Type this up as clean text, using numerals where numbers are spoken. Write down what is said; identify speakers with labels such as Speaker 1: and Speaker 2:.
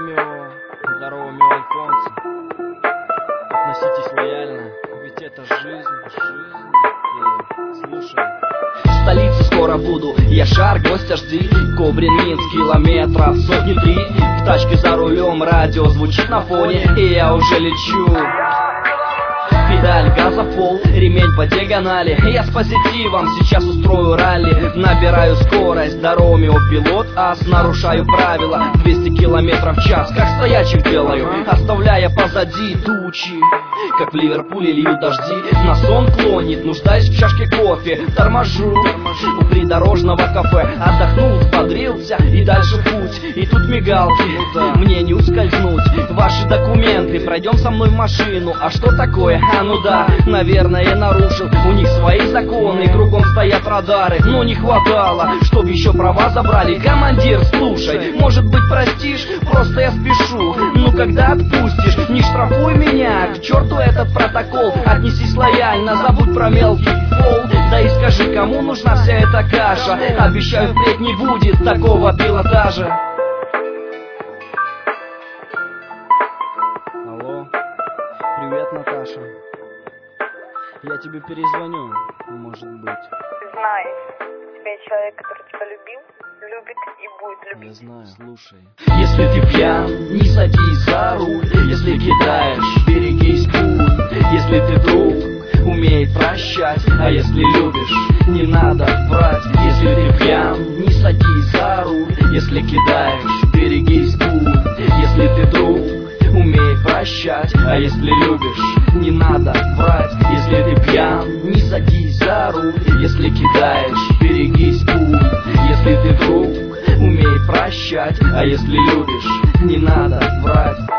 Speaker 1: Ромео, здорово, меоальфонцы. Относитесь лояльно, ведь это жизнь. Слушай.
Speaker 2: В столице скоро буду, я шар, гостя жди. Кобрин, Минск, километров сотни 3. В тачке за рулем радио звучит на фоне, и я уже лечу. Педаль газа в пол, ремень по диагонали. Я с позитивом, сейчас устрою ралли. Набираю скорость, до Ромео пилот ас. Нарушаю правила, 200 километров в час. Как стоячих делаю, оставляя позади тучи. Как в Ливерпуле льют дожди, на сон клонит, нуждаюсь в чашке кофе. Торможу у придорожного кафе. Отдохнул, взбодрился и дальше в путь. И тут мигалки, мне не ускользнуть. Ваши документы, пройдем со мной в машину. А что такое? А ну да, наверное, нарушил. У них свои законы, кругом стоят радары. Но не хватало, чтоб еще права забрали. Командир, слушай, может быть простишь? Просто я спешу. Ну когда отпустишь? Не штрафуй меня, к черту этот протокол. Отнесись лояльно, забудь про мелкий фол. Да и скажи, кому нужна вся эта каша? Обещаю, впредь не будет такого пилотажа.
Speaker 1: Алло, привет, Наташа. Я тебе перезвоню, может быть.
Speaker 3: Знай, у тебя есть человек, который тебя любил, любит и будет любить.
Speaker 1: Я знаю, слушай.
Speaker 2: Если ты пьян, не садись за руль. Если кидаешь, берегись пуль. Если ты друг, умей прощать. А если любишь, не надо врать. Если ты пьян, не садись за руль. Если кидаешь, берегись пуль. Если ты друг, умей прощать. А если любишь, не надо врать. Если ты пьян, не садись за руль. Если кидаешь, берегись пуль. Если ты друг, умей прощать. А если любишь, не надо врать.